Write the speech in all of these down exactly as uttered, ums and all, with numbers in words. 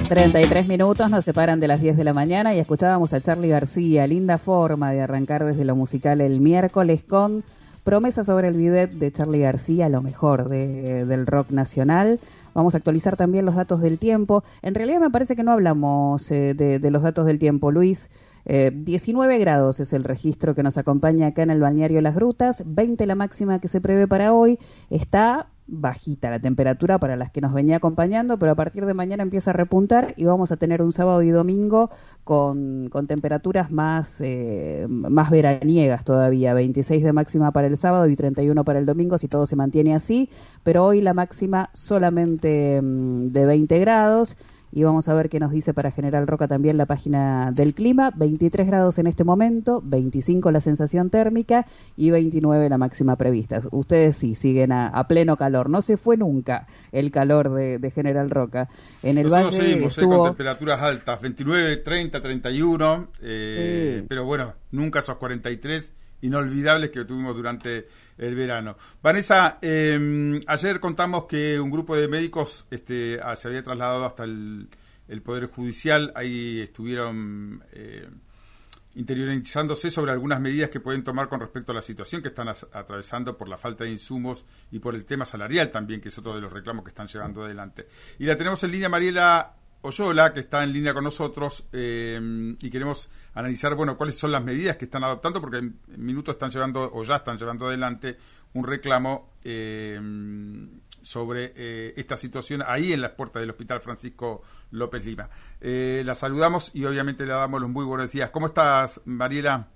treinta y tres minutos nos separan de las diez de la mañana y escuchábamos a Charly García. Linda forma de arrancar desde lo musical el miércoles con promesa sobre el bidet de Charly García, lo mejor de, del rock nacional. Vamos a actualizar también los datos del tiempo. En realidad me parece que no hablamos eh, de, de los datos del tiempo, Luis. Eh, diecinueve grados es el registro que nos acompaña acá en el balneario Las Grutas, veinte la máxima que se prevé para hoy. Está bajita la temperatura para las que nos venía acompañando, pero a partir de mañana empieza a repuntar y vamos a tener un sábado y domingo con, con temperaturas más, eh, más veraniegas todavía, veintiséis de máxima para el sábado y treinta y uno para el domingo, si todo se mantiene así, pero hoy la máxima solamente mm, de veinte grados. Y vamos a ver qué nos dice para General Roca también la página del clima. veintitrés grados en este momento, veinticinco la sensación térmica y veintinueve la máxima prevista. Ustedes sí siguen a, a pleno calor. No se fue nunca el calor de, de General Roca. En el Nosotros valle seguimos estuvo... eh, con temperaturas altas, veintinueve, treinta, treinta y uno, eh, sí. Pero bueno, nunca esos cuarenta y tres inolvidables que tuvimos durante el verano. Vanessa, eh, ayer contamos que un grupo de médicos este, se había trasladado hasta el, el Poder Judicial. Ahí estuvieron eh, interiorizándose sobre algunas medidas que pueden tomar con respecto a la situación que están as- atravesando por la falta de insumos y por el tema salarial también, que es otro de los reclamos que están llevando adelante. Y la tenemos en línea Mariela Oyola, que está en línea con nosotros, eh, y queremos analizar, bueno, cuáles son las medidas que están adoptando, porque en minutos están llevando, o ya están llevando adelante, un reclamo eh, sobre eh, esta situación ahí en las puertas del Hospital Francisco López Lima. Eh, la saludamos y obviamente le damos los muy buenos días. ¿Cómo estás, Mariela?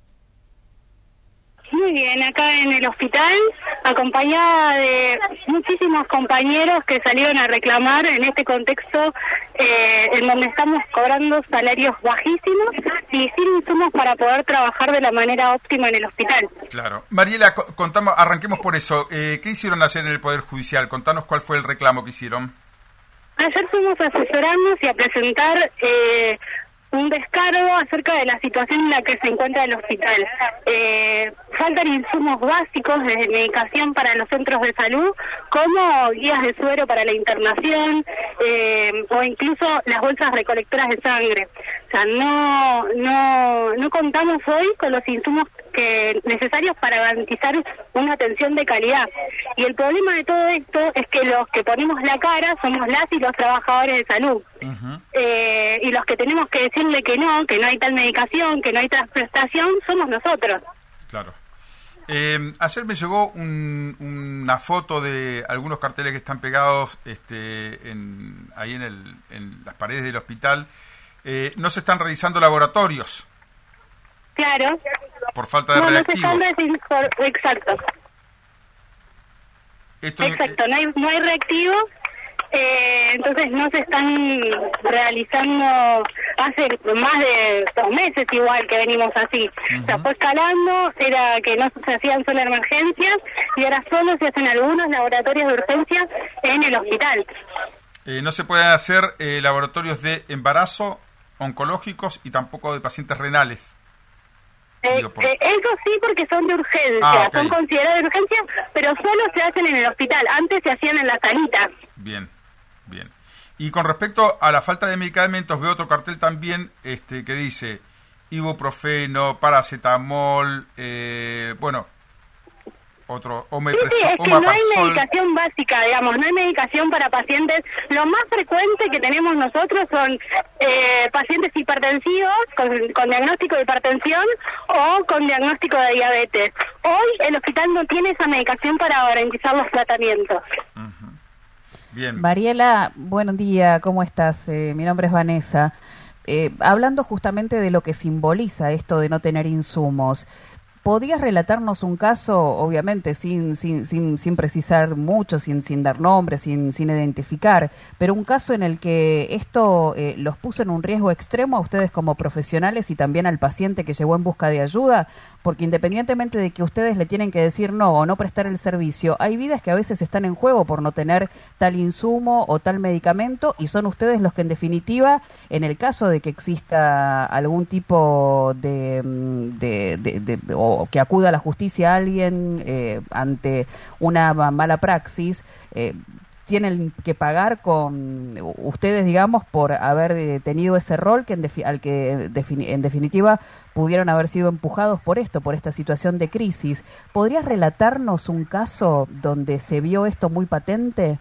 Muy bien, acá en el hospital, acompañada de muchísimos compañeros que salieron a reclamar en este contexto eh, en donde estamos cobrando salarios bajísimos y sin insumos para poder trabajar de la manera óptima en el hospital. Claro. Mariela, contamos, arranquemos por eso. Eh, ¿Qué hicieron ayer en el Poder Judicial? Contanos cuál fue el reclamo que hicieron. Ayer fuimos a asesorarnos y a presentar Eh, un descargo acerca de la situación en la que se encuentra el hospital. Eh, faltan insumos básicos de medicación para los centros de salud, como guías de suero para la internación, eh, o incluso las bolsas recolectoras de sangre. O sea, no, no, no contamos hoy con los insumos que necesarios para garantizar una atención de calidad. Y el problema de todo esto es que los que ponemos la cara somos las y los trabajadores de salud. Uh-huh. Eh, y los que tenemos que decirle que no, que no hay tal medicación, que no hay tal prestación, somos nosotros. Claro. Eh, ayer me llegó un, una foto de algunos carteles que están pegados este, en, ahí en, el, en las paredes del hospital. Eh, no se están realizando laboratorios. Claro. Por falta de no, reactivos. No se están reactivos. Exacto. Esto Exacto, no hay, no hay reactivos. Eh, entonces no se están realizando hace más de dos meses igual que venimos así. Uh-huh. O sea, fue escalando, era que no se hacían solo emergencias y ahora solo se hacen algunos laboratorios de urgencia en el hospital. Eh, no se pueden hacer eh, laboratorios de embarazo, oncológicos y tampoco de pacientes renales. Eh, Digo, por... eh, eso sí, porque son de urgencia, ah, okay. Son considerados de urgencia, pero solo se hacen en el hospital, antes se hacían en la salita. Bien, bien. Y con respecto a la falta de medicamentos, veo otro cartel también este que dice ibuprofeno, paracetamol, eh, bueno, otro omeprazol. Sí, sí, es que no hay medicación básica, digamos, no hay medicación para pacientes. Lo más frecuente que tenemos nosotros son eh, pacientes hipertensivos con, con diagnóstico de hipertensión o con diagnóstico de diabetes. Hoy el hospital no tiene esa medicación para garantizar los tratamientos. Uh-huh. Bien. Mariela, buen día, ¿cómo estás? Eh, mi nombre es Vanessa. Eh, hablando justamente de lo que simboliza esto de no tener insumos, ¿podrías relatarnos un caso, obviamente sin sin sin, sin precisar mucho, sin sin dar nombres, sin sin identificar, pero un caso en el que esto eh, los puso en un riesgo extremo a ustedes como profesionales y también al paciente que llegó en busca de ayuda? Porque independientemente de que ustedes le tienen que decir no o no prestar el servicio, hay vidas que a veces están en juego por no tener tal insumo o tal medicamento y son ustedes los que en definitiva, en el caso de que exista algún tipo de, de, de, de, de o que acuda a la justicia a alguien eh, ante una mala praxis, eh, tienen que pagar con ustedes, digamos, por haber tenido ese rol que en defi- al que defini- en definitiva pudieron haber sido empujados por esto, por esta situación de crisis. ¿Podrías relatarnos un caso donde se vio esto muy patente?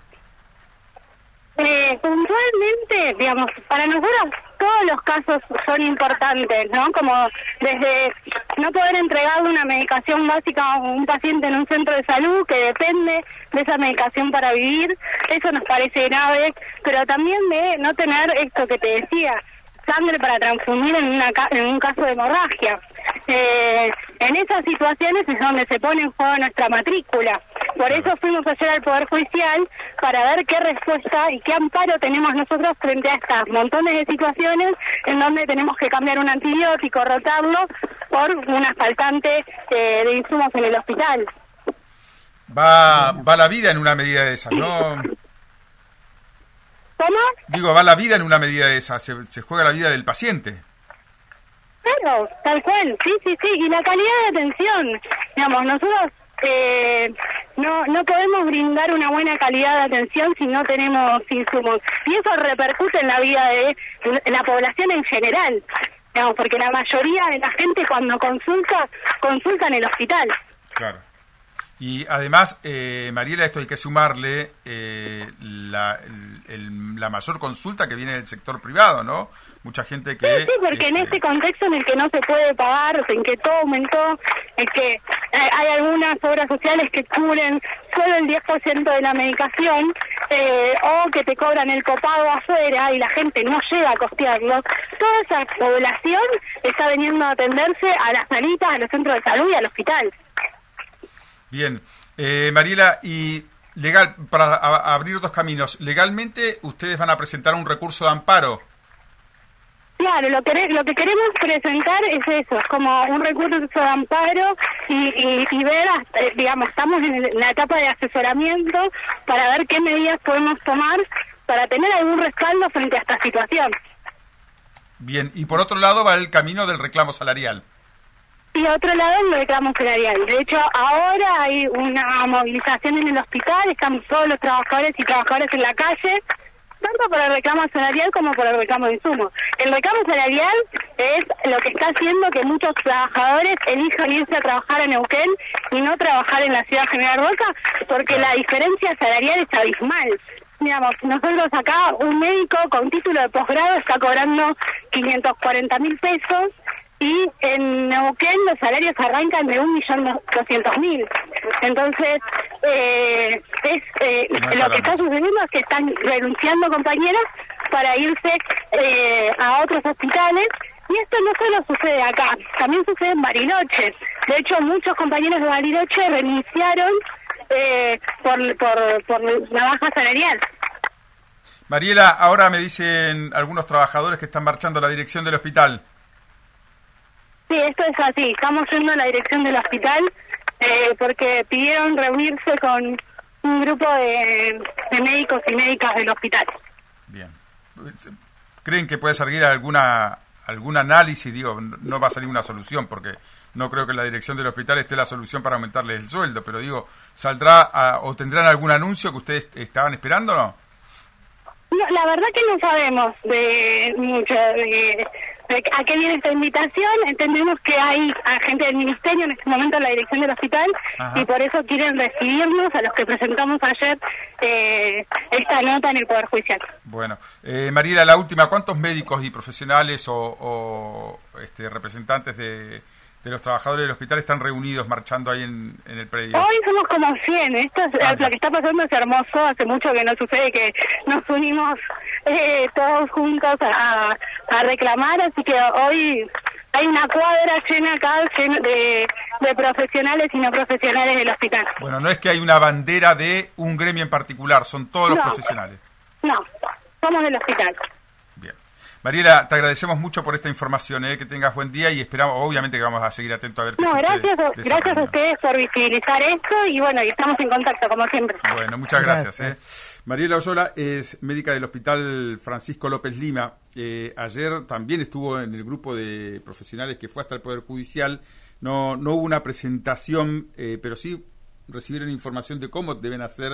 Eh, puntualmente, digamos, para nosotros todos los casos son importantes, ¿no? Como desde no poder entregarle una medicación básica a un paciente en un centro de salud que depende de esa medicación para vivir, eso nos parece grave, pero también de no tener esto que te decía, sangre para transfundir en, una ca- en un caso de hemorragia. Eh, en esas situaciones es donde se pone en juego nuestra matrícula. Por eso fuimos ayer al Poder Judicial para ver qué respuesta y qué amparo tenemos nosotros frente a estas montones de situaciones en donde tenemos que cambiar un antibiótico, rotarlo por una faltante eh, de insumos en el hospital. Va, va la vida en una medida de esas, ¿no? ¿Cómo? Digo, va la vida en una medida de esas, se, se juega la vida del paciente. Claro, tal cual, sí, sí, sí, y la calidad de atención, digamos, nosotros eh, no no podemos brindar una buena calidad de atención si no tenemos insumos, y eso repercute en la vida de la población en general, digamos, porque la mayoría de la gente cuando consulta, consulta en el hospital. Claro. Y además, eh, Mariela, esto hay que sumarle eh, la, el, el, la mayor consulta que viene del sector privado, ¿no? Mucha gente que... Sí, sí, porque este... en este contexto en el que no se puede pagar, en que todo aumentó, en que eh, hay algunas obras sociales que cubren solo el diez por ciento de la medicación, eh, o que te cobran el copago afuera y la gente no llega a costearlo, toda esa población está viniendo a atenderse a las salitas, a los centros de salud y al hospital. Bien, eh, Mariela, y legal, para a, abrir otros caminos, legalmente ustedes van a presentar un recurso de amparo. Claro, lo que, lo que queremos presentar es eso, es como un recurso de amparo y, y, y ver, eh, digamos, estamos en la etapa de asesoramiento para ver qué medidas podemos tomar para tener algún respaldo frente a esta situación. Bien, y por otro lado va el camino del reclamo salarial. Y otro lado el reclamo salarial. De hecho, ahora hay una movilización en el hospital, estamos todos los trabajadores y trabajadoras en la calle, tanto por el reclamo salarial como por el reclamo de insumos. El reclamo salarial es lo que está haciendo que muchos trabajadores elijan irse a trabajar en Neuquén y no trabajar en la ciudad General Roca, porque la diferencia salarial es abismal. Digamos, nosotros acá, un médico con título de posgrado está cobrando quinientos cuarenta mil pesos, y en Neuquén los salarios arrancan de un millón doscientos mil. Entonces, eh, es eh, lo que está sucediendo es que están renunciando compañeros para irse eh, a otros hospitales, y esto no solo sucede acá, también sucede en Bariloche. De hecho, muchos compañeros de Bariloche renunciaron eh, por, por, por la baja salarial. Mariela, ahora me dicen algunos trabajadores que están marchando a la dirección del hospital. Sí, esto es así. Estamos yendo a la dirección del hospital eh, porque pidieron reunirse con un grupo de, de médicos y médicas del hospital. Bien. ¿Creen que puede salir alguna algún análisis? Digo, no va a salir una solución porque no creo que en la dirección del hospital esté la solución para aumentarles el sueldo, pero digo, ¿saldrá a, o tendrán algún anuncio que ustedes estaban esperando o no? No, la verdad que no sabemos de mucho de, de a qué viene esta invitación. Entendemos que hay gente del ministerio en este momento en la dirección del hospital. Ajá. Y por eso quieren recibirnos a los que presentamos ayer eh, esta nota en el Poder Judicial. Bueno, eh, Mariela, la última, ¿cuántos médicos y profesionales o, o este, representantes de, de los trabajadores del hospital están reunidos marchando ahí en, en el predio? Hoy somos como cien. Esto es, ah, lo que está pasando es hermoso. Hace mucho que no sucede que nos unimos eh, todos juntos a, a reclamar, así que hoy hay una cuadra llena acá llena de, de profesionales y no profesionales del hospital. Bueno, no es que hay una bandera de un gremio en particular, son todos los no, profesionales. No, somos del hospital. Bien. Mariela, te agradecemos mucho por esta información, ¿eh? Que tengas buen día y esperamos, obviamente que vamos a seguir atentos a ver qué No, gracias, a, gracias a ustedes por visibilizar esto y bueno, y estamos en contacto como siempre. Bueno, muchas gracias. gracias. ¿eh? Mariela Oyola es médica del Hospital Francisco López Lima. Eh, ayer también estuvo en el grupo de profesionales que fue hasta el Poder Judicial. No, no hubo una presentación, eh, pero sí recibieron información de cómo deben hacer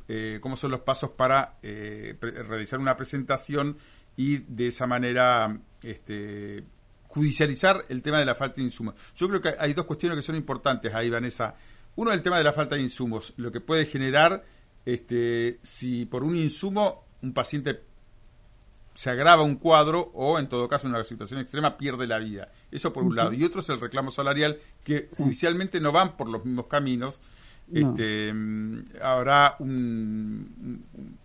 eh, cómo son los pasos para eh, pre- realizar una presentación y de esa manera este, judicializar el tema de la falta de insumos. Yo creo que hay dos cuestiones que son importantes ahí, Vanessa. Uno, el tema de la falta de insumos, lo que puede generar este, si por un insumo un paciente se agrava un cuadro o, en todo caso, en una situación extrema, pierde la vida. Eso por un uh-huh. lado. Y otro es el reclamo salarial, que sí. judicialmente no van por los mismos caminos. No. Este, habrá un, un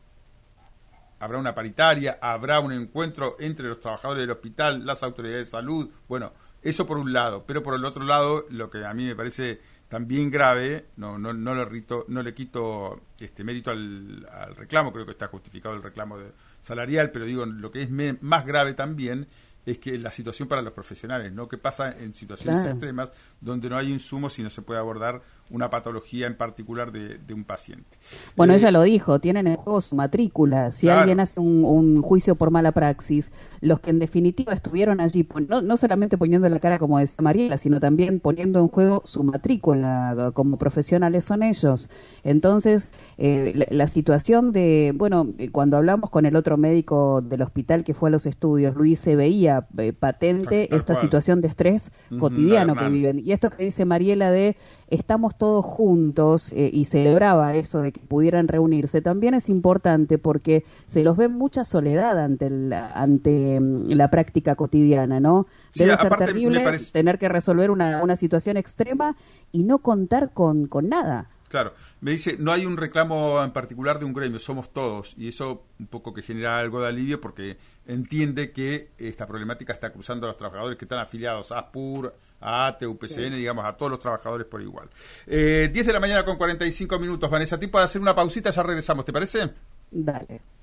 habrá una paritaria, habrá un encuentro entre los trabajadores del hospital, las autoridades de salud. Bueno, eso por un lado. Pero por el otro lado, lo que a mí me parece también grave, no no no le, rito, no le quito este mérito al, al reclamo, creo que está justificado el reclamo de, salarial, pero digo, lo que es me, más grave también es que la situación para los profesionales, ¿no? ¿Qué pasa en situaciones claro. extremas donde no hay insumos y no se puede abordar una patología en particular de, de un paciente? Bueno, eh, ella lo dijo, tienen en juego su matrícula. Si claro. alguien hace un, un juicio por mala praxis, los que en definitiva estuvieron allí, no, no solamente poniendo la cara como decía Mariela, sino también poniendo en juego su matrícula como profesionales son ellos. Entonces, eh, la, la situación de, bueno, cuando hablamos con el otro médico del hospital que fue a los estudios, Luis, se veía Eh, patente tal, esta tal situación de estrés uh-huh, cotidiano que viven. Y esto que dice Mariela de estamos todos juntos eh, y celebraba eso de que pudieran reunirse, también es importante porque se los ve mucha soledad ante el, ante um, la práctica cotidiana, ¿no? Sí, Debe ser aparte, terrible parece... tener que resolver una, una situación extrema y no contar con, con nada. Claro, me dice, no hay un reclamo en particular de un gremio, somos todos, y eso un poco que genera algo de alivio porque entiende que esta problemática está cruzando a los trabajadores que están afiliados a ASPUR, a A T E, U P C N, sí. digamos, a todos los trabajadores por igual. Eh, diez de la mañana con cuarenta y cinco minutos, Vanessa, tiempo de hacer una pausita, ya regresamos, ¿te parece? Dale.